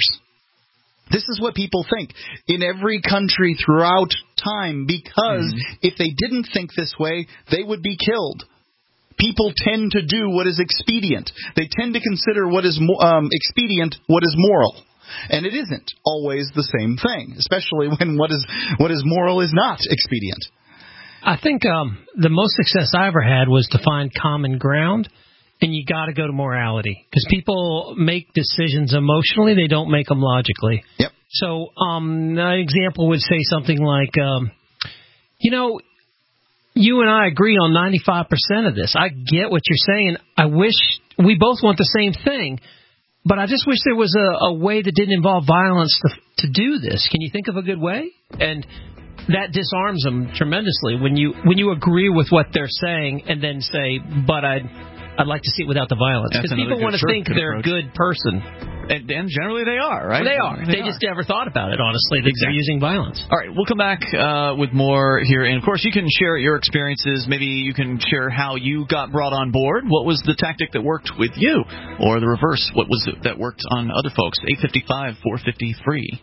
This is what people think in every country throughout time, because mm-hmm. if they didn't think this way, they would be killed. People tend to do what is expedient. They tend to consider what is um, expedient what is moral. And it isn't always the same thing, especially when what is what is moral is not expedient. I think um, the most success I ever had was to find common ground, and you got to go to morality because people make decisions emotionally; they don't make them logically. Yep. So, um, an example would say something like, um, you know, you and I agree on ninety-five percent of this. I get what you're saying. I wish we both want the same thing, but I just wish there was a, a way that didn't involve violence to to do this. Can you think of a good way? And that disarms them tremendously when you when you agree with what they're saying and then say, but I'd, I'd like to see it without the violence. Because people want to think they're approach. a good person. And, and generally they are, right? Well, they are. They, they are. just never thought about it, honestly, that exactly. they're using violence. All right, we'll come back uh, with more here. And, of course, you can share your experiences. Maybe you can share how you got brought on board. What was the tactic that worked with you? Or the reverse, what was it that worked on other folks? eight five five, four five zero, free.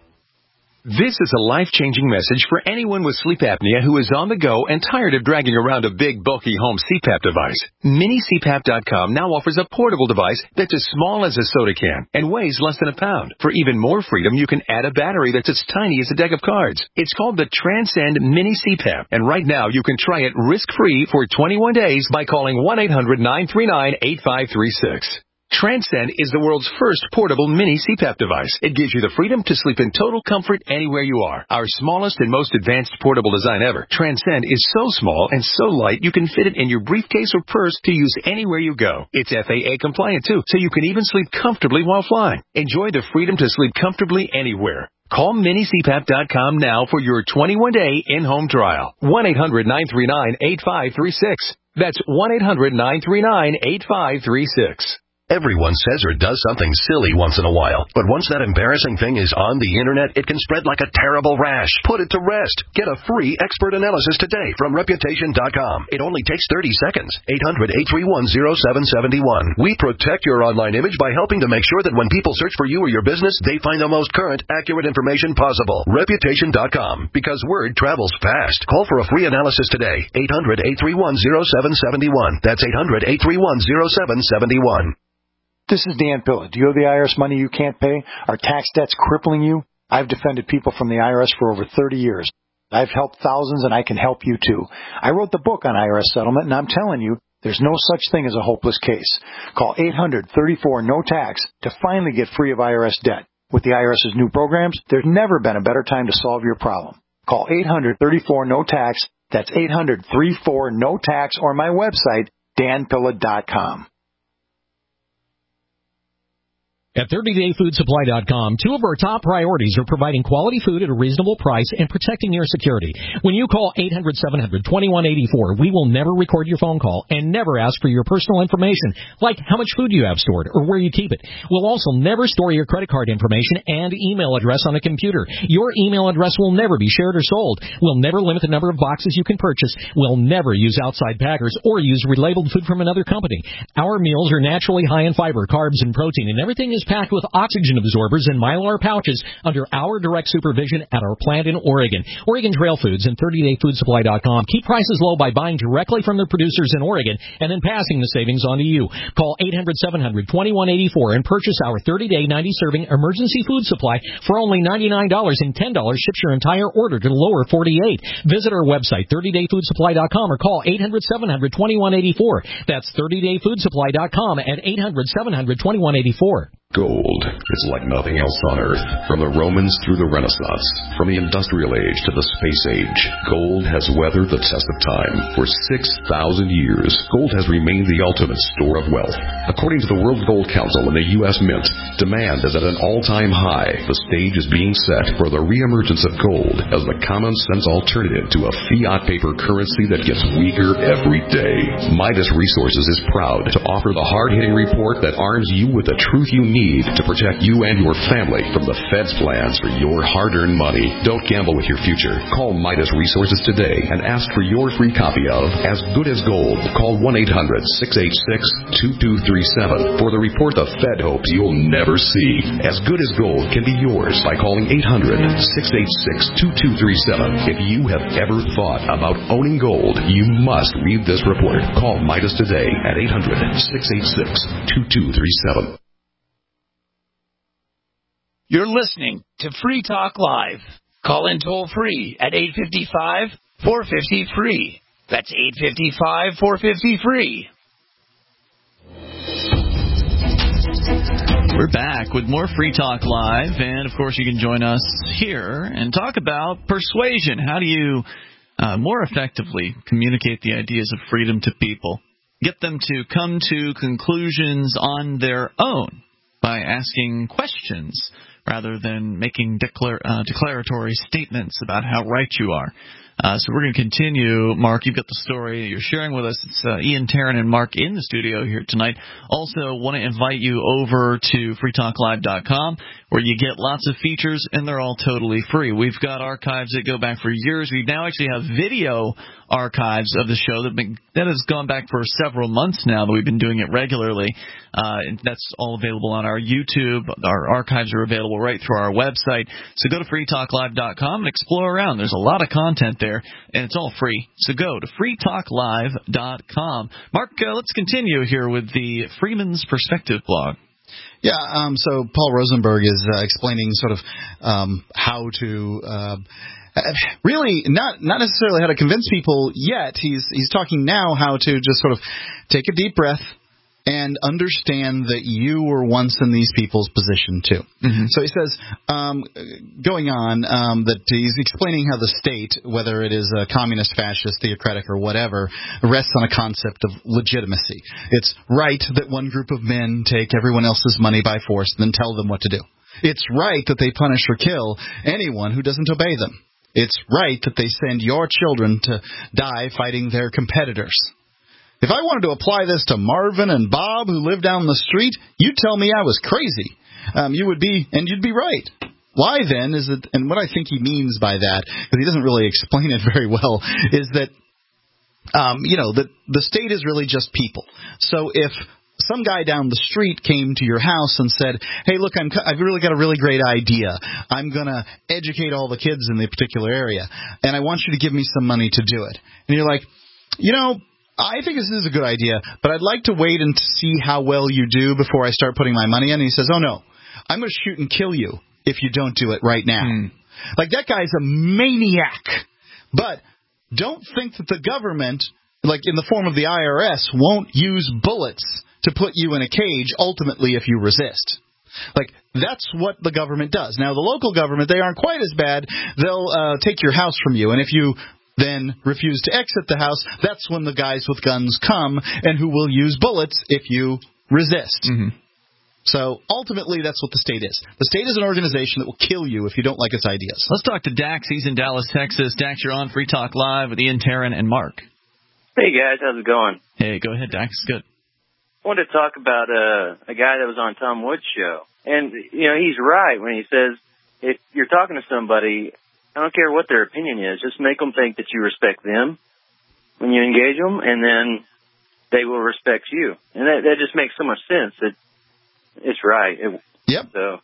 This is a life-changing message for anyone with sleep apnea who is on the go and tired of dragging around a big, bulky home C PAP device. Mini C PAP dot com now offers a portable device that's as small as a soda can and weighs less than a pound. For even more freedom, you can add a battery that's as tiny as a deck of cards. It's called the Transcend Mini C PAP, and right now you can try it risk-free for twenty-one days by calling one eight hundred nine three nine eight five three six. Transcend is the world's first portable mini C PAP device. It gives you the freedom to sleep in total comfort anywhere you are. Our smallest and most advanced portable design ever, Transcend is so small and so light you can fit it in your briefcase or purse to use anywhere you go. It's F A A compliant too, so you can even sleep comfortably while flying. Enjoy the freedom to sleep comfortably anywhere. Call Mini C PAP dot com now for your twenty-one day in-home trial. one eight hundred nine three nine eight five three six. That's one eight hundred nine three nine eight five three six. Everyone says or does something silly once in a while, but once that embarrassing thing is on the internet, it can spread like a terrible rash. Put it to rest. Get a free expert analysis today from Reputation dot com. It only takes thirty seconds. eight hundred eight three one oh seven seven one. We protect your online image by helping to make sure that when people search for you or your business, they find the most current, accurate information possible. Reputation dot com. Because word travels fast. Call for a free analysis today. eight hundred eight three one oh seven seven one. That's eight hundred eight three one oh seven seven one. This is Dan Pilla. Do you owe the I R S money you can't pay? Are tax debts crippling you? I've defended people from the I R S for over thirty years. I've helped thousands, and I can help you too. I wrote the book on I R S settlement, and I'm telling you, there's no such thing as a hopeless case. Call eight hundred, thirty-four, no tax to finally get free of I R S debt. With the IRS's new programs, there's never been a better time to solve your problem. Call eight hundred, thirty-four, no tax. That's eight hundred, thirty-four, no tax, or my website, dan pilla dot com. At thirty day food supply dot com, two of our top priorities are providing quality food at a reasonable price and protecting your security. When you call eight hundred, seven hundred, twenty-one eighty-four, we will never record your phone call and never ask for your personal information, like how much food you have stored or where you keep it. We'll also never store your credit card information and email address on a computer. Your email address will never be shared or sold. We'll never limit the number of boxes you can purchase. We'll never use outside packers or use relabeled food from another company. Our meals are naturally high in fiber, carbs, and protein, and everything is packed with oxygen absorbers and Mylar pouches under our direct supervision at our plant in Oregon. Oregon Trail Foods and thirty day food supply dot com keep prices low by buying directly from their producers in Oregon and then passing the savings on to you. Call eight hundred, seven hundred, twenty-one eighty-four and purchase our thirty day, ninety serving emergency food supply for only ninety-nine dollars, and ten dollars ships your entire order to the lower forty-eight. Visit our website, thirty day food supply dot com, or call eight hundred, seven hundred, twenty-one eighty-four. That's thirty day food supply dot com at eight hundred, seven hundred, twenty-one eighty-four. Gold is like nothing else on Earth. From the Romans through the Renaissance, from the Industrial Age to the Space Age, gold has weathered the test of time. For six thousand years, gold has remained the ultimate store of wealth. According to the World Gold Council and the U S Mint, demand is at an all-time high. The stage is being set for the reemergence of gold as the common-sense alternative to a fiat paper currency that gets weaker every day. Midas Resources is proud to offer the hard-hitting report that arms you with the truth you need to protect you and your family from the Fed's plans for your hard-earned money. Don't gamble with your future. Call Midas Resources today and ask for your free copy of As Good as Gold. Call one eight hundred, six eight six, two two three seven for the report the Fed hopes you'll never see. As Good as Gold can be yours by calling eight hundred, six eight six, two two three seven. If you have ever thought about owning gold, you must read this report. Call Midas today at eight hundred, six eight six, two two three seven. You're listening to Free Talk Live. Call in toll free at eight five five, four five zero, free. That's eight five five, four five zero, free. We're back with more Free Talk Live, and of course you can join us here and talk about persuasion. How do you uh, more effectively communicate the ideas of freedom to people? Get them to come to conclusions on their own by asking questions rather than making declar- uh, declaratory statements about how right you are. Uh, so we're going to continue. Mark, you've got the story you're sharing with us. It's uh, Ian, Taryn, and Mark in the studio here tonight. Also want to invite you over to free talk live dot com where you get lots of features, and they're all totally free. We've got archives that go back for years. We now actually have video archives of the show that, been, that has gone back for several months now that we've been doing it regularly. Uh, and that's all available on our YouTube. Our archives are available right through our website. So go to free talk live dot com and explore around. There's a lot of content there, and it's all free. So go to free talk live dot com. Mark, uh, let's continue here with the Freeman's Perspective blog. Yeah, um, so Paul Rosenberg is uh, explaining sort of um, how to uh, really not not necessarily how to convince people yet. He's he's talking now how to just sort of take a deep breath and understand that you were once in these people's position too. Mm-hmm. So he says, um, going on, um, that he's explaining how the state, whether it is a communist, fascist, theocratic, or whatever, rests on a concept of legitimacy. It's right that one group of men take everyone else's money by force and then tell them what to do. It's right that they punish or kill anyone who doesn't obey them. It's right that they send your children to die fighting their competitors. If I wanted to apply this to Marvin and Bob who live down the street, you'd tell me I was crazy. Um, you would be, and you'd be right. Why then is it, and what I think he means by that, because he doesn't really explain it very well, is that, um, you know, the, the state is really just people. So if some guy down the street came to your house and said, hey, look, I'm, I've really got a really great idea. I'm going to educate all the kids in the particular area, and I want you to give me some money to do it. And you're like, you know, I think this is a good idea, but I'd like to wait and see how well you do before I start putting my money in. And he says, oh, no, I'm going to shoot and kill you if you don't do it right now. Mm. Like, that guy's a maniac. But don't think that the government, like in the form of the I R S, won't use bullets to put you in a cage ultimately if you resist. Like, that's what the government does. Now, the local government, they aren't quite as bad. They'll uh, take your house from you. And if you then refuse to exit the house, that's when the guys with guns come and who will use bullets if you resist. Mm-hmm. So, ultimately, that's what the state is. The state is an organization that will kill you if you don't like its ideas. Let's talk to Dax. He's in Dallas, Texas. Dax, you're on Free Talk Live with Ian, Taryn, and Mark. Hey, guys. How's it going? Hey, go ahead, Dax. Good. I wanted to talk about uh, a guy that was on Tom Woods' show. And, you know, he's right when he says if you're talking to somebody, I don't care what their opinion is, just make them think that you respect them when you engage them, and then they will respect you. And that, that just makes so much sense. That it's right. It, yep. So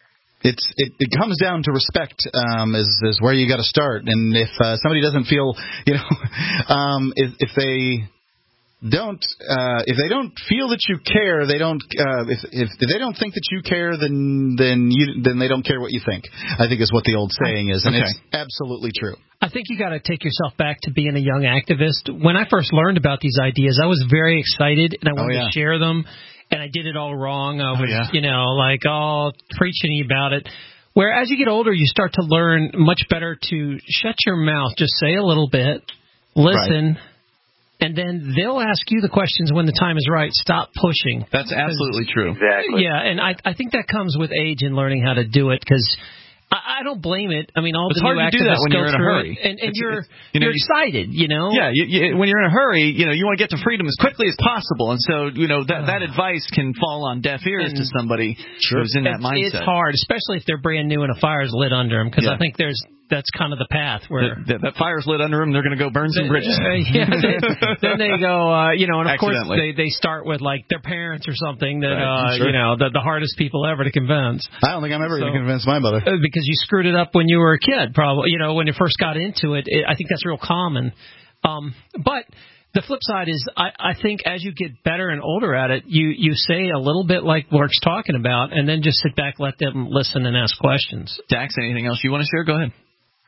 it's it, it comes down to respect um, is is where you got to start. And if uh, somebody doesn't feel, you know, um, if, if they don't uh, if they don't feel that you care, they don't uh, if, if if they don't think that you care, then then you then they don't care what you think, I think is what the old saying is, and okay. It's absolutely true. I think you got to take yourself back to being a young activist. When I first learned about these ideas, I was very excited and I wanted oh, yeah. to share them, and I did it all wrong. I was, oh, yeah. you know, like all preaching about it. Where as you get older, you start to learn much better to shut your mouth, just say a little bit, listen. Right. And then they'll ask you the questions when the time is right. Stop pushing. That's absolutely true. Exactly. Yeah, and I, I think that comes with age and learning how to do it, because I, I don't blame it. I mean, all it's the new activists do that when go you're in a through hurry. it, and, and it's, you're it's, you know, you're excited, you know. Yeah, you, you, when you're in a hurry, you know, you want to get to freedom as quickly as possible, and so you know that that advice can fall on deaf ears and, to somebody sure. who's in that it's, mindset. It's hard, especially if they're brand new and a fire's lit under them, because yeah. I think there's. That's kind of the path where that, that fire's lit under them. They're going to go burn some bridges. Uh, yeah, they, then they go, uh, you know, and of course they they start with like their parents or something that right. uh, sure. you know the the hardest people ever to convince. I don't think I'm ever so, going to convince my mother because you screwed it up when you were a kid, probably. You know, when you first got into it, it I think that's real common. Um, but the flip side is, I, I think as you get better and older at it, you you say a little bit like Mark's talking about, and then just sit back, let them listen, and ask questions. Dax, anything else you want to share? Go ahead.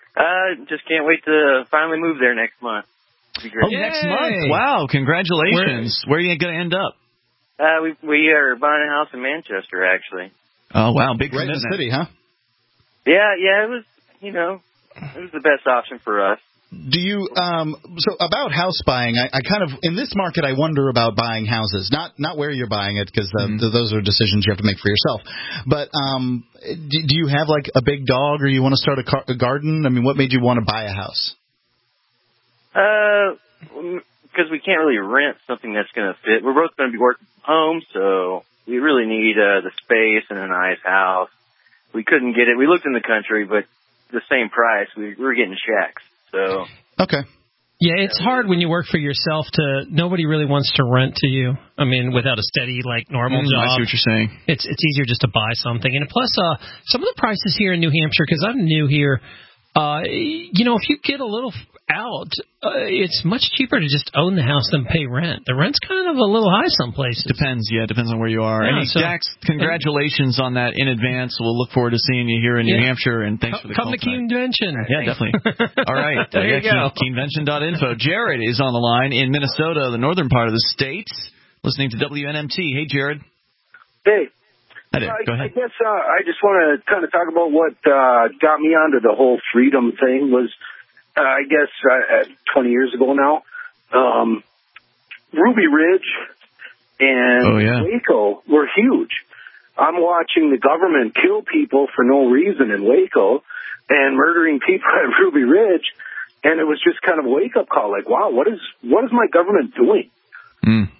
Uh, just can't wait to finally move there next month. Oh, Yay. next month! Wow, congratulations. Where, Where are you going to end up? Uh, we we are buying a house in Manchester, actually. Oh, wow, big right commitment. in the city, huh? Yeah, yeah, it was, you know, it was the best option for us. Do you, um, so about house buying, I, I kind of, in this market, I wonder about buying houses. Not not where you're buying it, because uh, mm-hmm. those are decisions you have to make for yourself. But um, do, do you have, like, a big dog, or you want to start a, car- a garden? I mean, what made you want to buy a house? Uh, because we can't really rent something that's going to fit. We're both going to be working from home, so we really need uh, the space and a nice house. We couldn't get it. We looked in the country, but the same price. We, we were getting shacks. So okay, yeah, it's hard when you work for yourself to. Nobody really wants to rent to you. I mean, without a steady like normal mm, job. I see what you're saying. It's it's easier just to buy something, and plus, uh, some of the prices here in New Hampshire, because I'm new here. Uh, you know, if you get a little out, uh, it's much cheaper to just own the house than pay rent. The rent's kind of a little high some places. Depends, yeah, depends on where you are. Yeah, and so, Dax, congratulations and, on that in advance. We'll look forward to seeing you here in yeah. New Hampshire, and thanks come, for the come call to Keenvention. Yeah, definitely. All right, there uh, you yeah, go. Keenvention dot info. Jared is on the line in Minnesota, the northern part of the state, listening to W N M T. Hey, Jared. Hey. Hi there. Go I, ahead. I guess uh, I just want to kind of talk about what uh, got me onto the whole freedom thing was, uh, I guess, uh, twenty years ago now, um, Ruby Ridge and oh, yeah. Waco were huge. I'm watching the government kill people for no reason in Waco and murdering people at Ruby Ridge, and it was just kind of a wake-up call, like, wow, what is what is my government doing? Mm.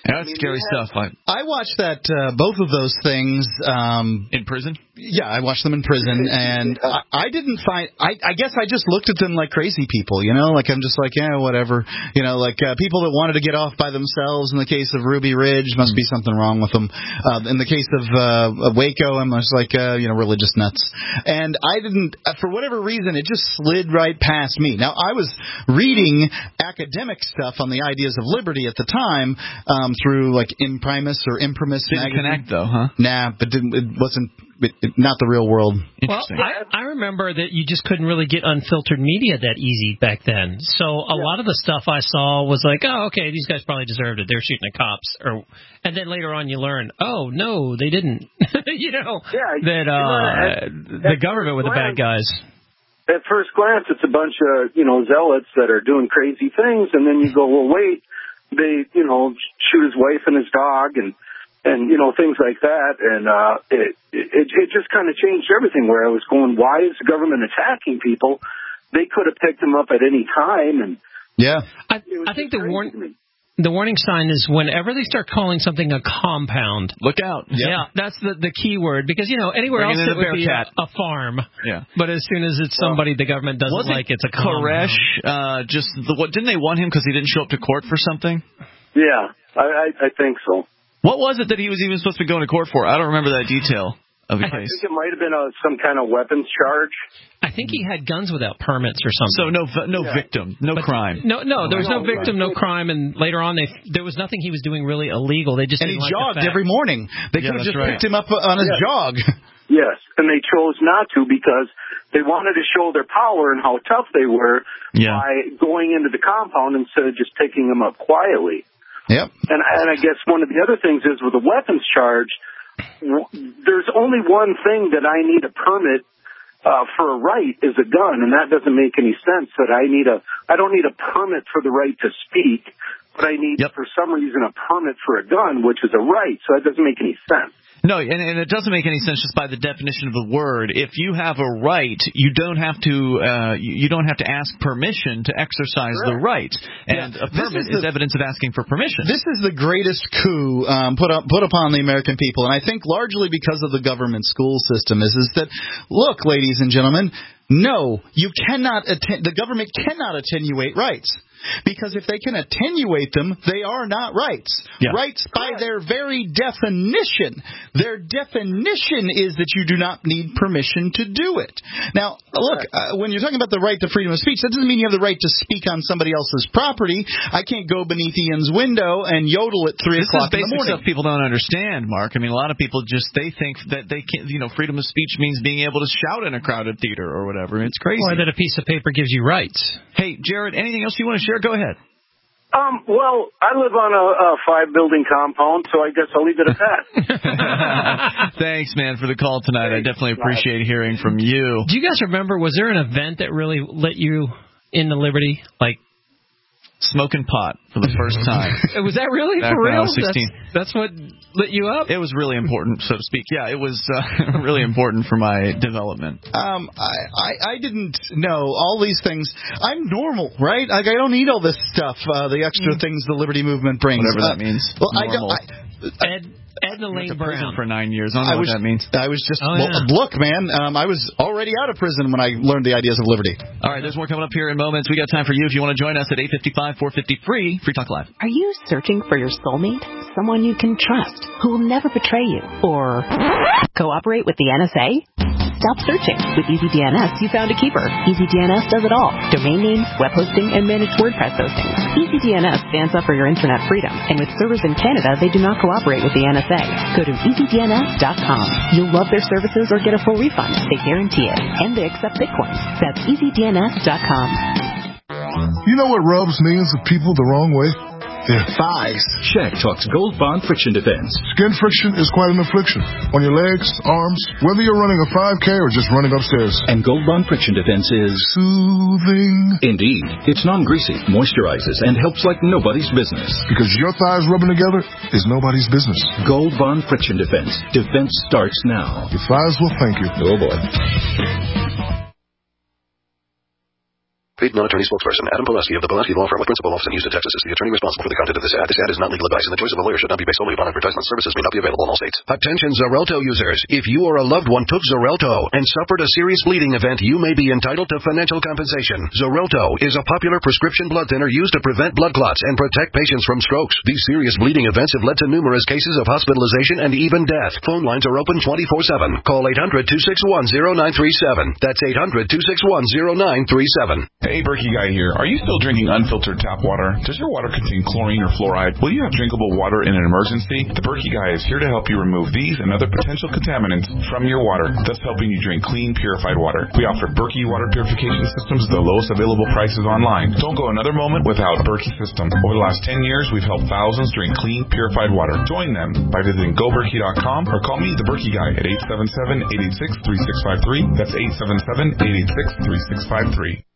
That's I mean, scary stuff. I, I watched that uh, both of those things um, in prison. Yeah, I watched them in prison, and I, I didn't find. I, I guess I just looked at them like crazy people, you know. Like I'm just like, yeah, whatever, you know. Like uh, people that wanted to get off by themselves. In the case of Ruby Ridge, must be something wrong with them. Uh, in the case of uh, Waco, I'm just like, uh, you know, religious nuts. And I didn't, for whatever reason, it just slid right past me. Now I was reading academic stuff on the ideas of liberty at the time um, through like Imprimis or Imprimis didn't magazine. Connect though, huh? Nah, but didn't, it wasn't. It, it, not the real world. Well, I, I remember that you just couldn't really get unfiltered media that easy back then. So a yeah. lot of the stuff I saw was like, oh, okay, these guys probably deserved it. They're shooting at cops. Or, and then later on you learn, oh, no, they didn't. you know, yeah, that uh, at, the at government were the bad guys. At first glance, it's a bunch of, you know, zealots that are doing crazy things. And then you go, well, wait, they, you know, shoot his wife and his dog and, and, you know, things like that. And uh, it, it it just kind of changed everything where I was going, why is the government attacking people? They could have picked them up at any time. And yeah, I, I think the warning the warning sign is whenever they start calling something a compound. Look out. Yep. Yeah, that's the, the key word. Because, you know, anywhere Bring else it would be a, a farm. Yeah. But as soon as it's somebody the government doesn't Wasn't like, it's a compound. Koresh, uh, just the, what, didn't they want him because he didn't show up to court for something? Yeah, I, I, I think so. What was it that he was even supposed to be going to court for? I don't remember that detail of the I case. I think it might have been a, some kind of weapons charge. I think he had guns without permits or something. So no no yeah. victim, no but crime. No, no, there was no, No, victim, right. no crime, and later on they there was nothing he was doing really illegal. They just and he didn't like jogged the fact. every morning. They Yeah, could have just right. picked him up on his Yeah. jog. Yes, and they chose not to because they wanted to show their power and how tough they were yeah. by going into the compound instead of just picking them up quietly. Yep. And, and I guess one of the other things is with a weapons charge, w- there's only one thing that I need a permit uh, for a right is a gun, and that doesn't make any sense. That I need a, I don't need a permit for the right to speak, but I need yep. for some reason a permit for a gun, which is a right. So that doesn't make any sense. No, and, and it doesn't make any sense just by the definition of the word. If you have a right, you don't have to uh, you don't have to ask permission to exercise Correct. the right. And yeah. a permit is, is the, evidence of asking for permission. This is the greatest coup um, put up put upon the American people, and I think largely because of the government school system is is that look, ladies and gentlemen, no, you cannot atten- the government cannot attenuate rights. Because if they can attenuate them, they are not rights. Yeah. Rights, by their very definition, their definition is that you do not need permission to do it. Now, look, uh, when you're talking about the right to freedom of speech, that doesn't mean you have the right to speak on somebody else's property. I can't go beneath Ian's window and yodel at three this o'clock is in the basic morning. Stuff people don't understand, Mark. I mean, a lot of people just they think that they can, you know, freedom of speech means being able to shout in a crowded theater or whatever. It's crazy. Or that a piece of paper gives you rights. Hey, Jared, anything else you want to share? Go ahead. Um, well, I live on a, a five-building compound, so I guess I'll leave it at that. Thanks, man, for the call tonight. I definitely appreciate hearing from you. Do you guys remember, was there an event that really let you into liberty? Like, smoking pot for the first time. Was that really Back for when I real? was sixteen. That's, that's what lit you up? It was really important, so to speak. Yeah, it was uh, really important for my development. Um, I, I, I didn't know all these things. I'm normal, right? Like I don't need all this stuff, uh, the extra mm. things the Liberty Movement brings. Whatever that uh, means. Well, normal. I don't. I, Ed, Edna Lane went to prison Brown for nine years. I don't know I was, what that means. I was just oh, well, yeah. look, man. Um, I was already out of prison when I learned the ideas of liberty. All right, there's more coming up here in moments. We got time for you if you want to join us at eight fifty-five, four fifty free. Free Talk Live. Are you searching for your soulmate? Someone you can trust, who will never betray you, or cooperate with the N S A? Stop searching. With EasyDNS, you found a keeper. EasyDNS does it all. Domain names, web hosting, and managed WordPress hosting. EasyDNS stands up for your internet freedom, and with servers in Canada, they do not cooperate with the N S A. Go to easy D N S dot com. You'll love their services or get a full refund. They guarantee it. And they accept Bitcoin. That's easy D N S dot com. You know what rubs millions of people the wrong way? Their thighs. Shaq talks Gold Bond Friction Defense. Skin friction is quite an affliction. On your legs, arms, whether you're running a five K or just running upstairs. And Gold Bond Friction Defense is soothing. Indeed. It's non-greasy, moisturizes, and helps like nobody's business. Because your thighs rubbing together is nobody's business. Gold Bond Friction Defense. Defense starts now. Your thighs will thank you. Oh, boy. Paid non-attorney spokesperson Adam Pulaski of the Pulaski Law Firm with principal office in Houston, Texas is the attorney responsible for the content of this ad. This ad is not legal advice, and the choice of a lawyer should not be based solely upon advertisement. Services may not be available in all states. Attention Xarelto users. If you or a loved one took Xarelto and suffered a serious bleeding event, you may be entitled to financial compensation. Xarelto is a popular prescription blood thinner used to prevent blood clots and protect patients from strokes. These serious bleeding events have led to numerous cases of hospitalization and even death. Phone lines are open twenty-four seven. Call eight hundred, two six one, zero nine three seven. That's eight hundred, two six one, zero nine three seven. Hey, Berkey Guy here. Are you still drinking unfiltered tap water? Does your water contain chlorine or fluoride? Will you have drinkable water in an emergency? The Berkey Guy is here to help you remove these and other potential contaminants from your water, thus helping you drink clean, purified water. We offer Berkey water purification systems at the lowest available prices online. Don't go another moment without a Berkey system. Over the last ten years, we've helped thousands drink clean, purified water. Join them by visiting go berkey dot com or call me, the Berkey Guy, at eight seven seven, eight eight six, three six five three. That's eight seven seven, eight eight six, three six five three.